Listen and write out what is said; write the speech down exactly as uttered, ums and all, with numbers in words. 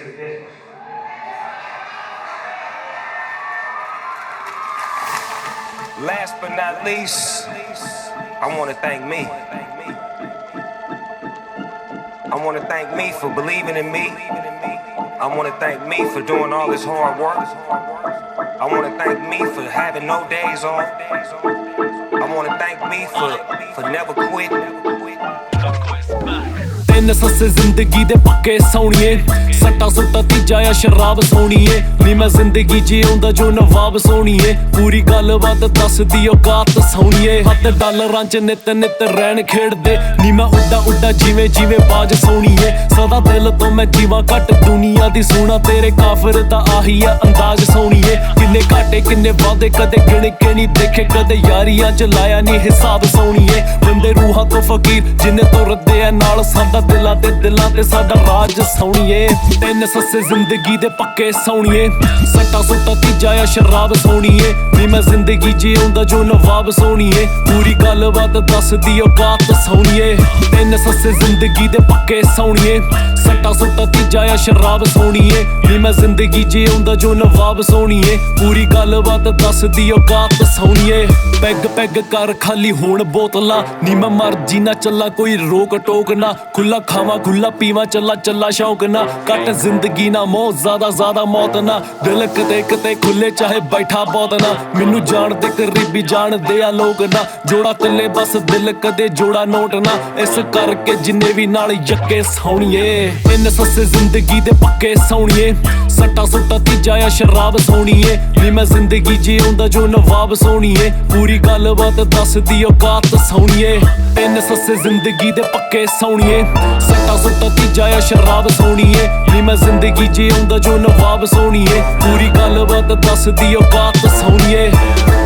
Last but not least, I want to thank me. I want to thank me for believing in me. I want to thank me for doing all this hard work. I want to thank me for having no days off. I want to thank me for, for never quitting. ਤਿੰਨ ਸੱਸੇ ਜ਼ਿੰਦਗੀ ਦੇ ਪੱਕੇ ਸੌਣੀਏ, ਸੱਟਾ ਸੁੱਟਾ ਤੀਜਾ ਆ ਸ਼ਰਾਬ ਸੋਣੀਏ। ਨੀ ਮੈਂ ਜ਼ਿੰਦਗੀ ਜਿਉਂਦਾ ਜੋ ਨਵਾਬ ਸੋਣੀਏ, ਪੂਰੀ ਗੱਲਬਾਤ ਦੱਸਦੀ ਔਕਾਤ ਸੋਣੀਏ। ਹੱਥ ਡਾਲਰਾਂ ਚ ਨਿੱਤ ਨਿੱਤ ਰਹਿਣ ਖੇਡਦੇ, ਨੀ ਮੈਂ ਉੱਡਾ ਉੱਡਾ ਜਿਵੇਂ ਜਿਵੇਂ ਬਾਜ ਸੋਣੀਏ। ਸਦਾ ਦਿਲ ਤੋਂ ਮੈਂ ਜੀਵਾਂ ਘੱਟ ਦੁਨੀਆ ਦੀ ਸੋਹਣਾ, ਤੇਰੇ ਕਾਫਰ ਦਾ ਆਹੀ ਆ ਅੰਦਾਜ਼ ਸੋਣੀਏ। ਕਿੰਨੇ ਘਾਟੇ ਕਿੰਨੇ ਵਾਅਦੇ ਕਦੇ ਗਿਣ ਕੇ ਨੀ ਦੇਖੇ, ਕਦੇ ਯਾਰੀਆਂ ਚ ਲਾਇਆ ਨੀ ਹਿਸਾਬ ਸੋਣੀਏ। ਬੰਦੇ ਰੂਹਾਂ ਤੋਂ ਫਕੀਰ ਜਿੰਨੇ ਤੋਂ ਰੱਦੇ ਆ ਨਾਲ, ਸਾਡਾ ਦਿਲਾਂ ਤੇ ਦਿਲਾਂ ਤੇ ਸਾਡਾ ਰਾਜ ਸੋਣੀਏ। ਤਿੰਨ ਸੱਸੇ ਜ਼ਿੰਦਗੀ ਦੇ ਪੱਕੇ ਸੋਣੀਏ, ਸੱਟਾ ਸੁੱਟਾ ਤੀਜਾ ਆ ਸ਼ਰਾਬ ਸੋਣੀਏ। ਨੀ ਮੈਂ ਜ਼ਿੰਦਗੀ ਜਿਉਂਦਾ ਜੋ ਨਵਾਬ ਸੋਣੀਏ, ਪੂਰੀ ਗੱਲਬਾਤ ਦੱਸਦੀ ਔਕਾਤ ਸੋਣੀਏ। ਤਿੰਨ ਸੱਸੇ ਜ਼ਿੰਦਗੀ ਦੇ ਪੱਕੇ ਸੋਣੀਏ, ਸੱਟਾ ਸੁੱਟਾ ਤੀਜਾ ਆ ਸ਼ਰਾਬ ਸੋਣੀਏ। ਨੀ ਮੈਂ ਜ਼ਿੰਦਗੀ ਜਿਉਂਦਾ ਜੋ ਨਵਾਬ ਸੋਣੀਏ, ਪੂਰੀ ਗੱਲਬਾਤ ਦੱਸਦੀ ਔਕਾਤ ਸੋਣੀਏ। ਪੈਗ ਪੈਗ ਕਰ ਖਾਲੀ ਹੋਣ ਬੋਤਲਾਂ, ਨੀ ਮੈਂ ਮਰਜੀ ਨਾ ਚੱਲਾ ਕੋਈ ਰੋਕ ਟੋਕ ਨਾ। ਖੁੱਲਾ ਖਾਵਾਂ ਖੁੱਲਾ ਪੀਵਾਂ ਚੱਲਾ ਚੱਲਾ ਸ਼ੌਕ ਨਾ, ਘੱਟ ਜ਼ਿੰਦਗੀ ਨਾ ਮੌਤ ਜ਼ਿਆਦਾ ਜ਼ਿਆਦਾ ਮੌਤ ਨਾ। ਦਿਲ ਕਿਤੇ ਕਿਤੇ ਖੁੱਲੇ ਚਾਹੇ ਬੈਠਾ ਬਹੁਤ ਨਾ, ਮੈਨੂੰ ਜਾਣਦੇ ਕਰੀਬੀ ਜਾਣਦੇ ਆ ਲੋਕ ਨਾ। ਜੋੜਾ ਕੱਲੇ ਬਸ ਦਿਲ ਕਦੇ ਜੋੜਾ ਨੋਟ ਨਾ, ਇਸ ਕਰਕੇ ਜਿੰਨੇ ਵੀ ਨਾਲ ਯੱਕੇ ਸੋਣੀਏ। ਤਿੰਨ ਸੱਸੇ ਜ਼ਿੰਦਗੀ ਦੇ ਪੱਕੇ ਸੋਣੀਏ, ਸੱਟਾ ਸੁੱਟਾ ਤੀਜਾ ਆ ਸ਼ਰਾਬ ਸੋਣੀਏ। ਨੀ ਮੈਂ ਜ਼ਿੰਦਗੀ ਜਿਉਂਦਾ ਜੋ ਨਵਾਬ ਸੋਣੀਏ, ਪੂਰੀ ਗੱਲਬਾਤ ਦੱਸਦੀ ਔਕਾਤ ਸੋਣੀਏ। ਤਿੰਨ ਸੱਸੇ ਜ਼ਿੰਦਗੀ ਦੇ ਪੱਕੇ ਸੋਣੀਏ, ਸੱਟਾ ਸੁੱਟਾ ਤੀਜਾ ਆ ਸ਼ਰਾਬ ਸੋਣੀਏ। ਨੀ ਮੈਂ ਜ਼ਿੰਦਗੀ ਜਿਉਂਦਾ ਜੋ ਨਵਾਬ ਸੋਣੀਏ, ਪੂਰੀ ਗੱਲਬਾਤ ਦੱਸਦੀ ਔਕਾਤ ਸੋਣੀਏ।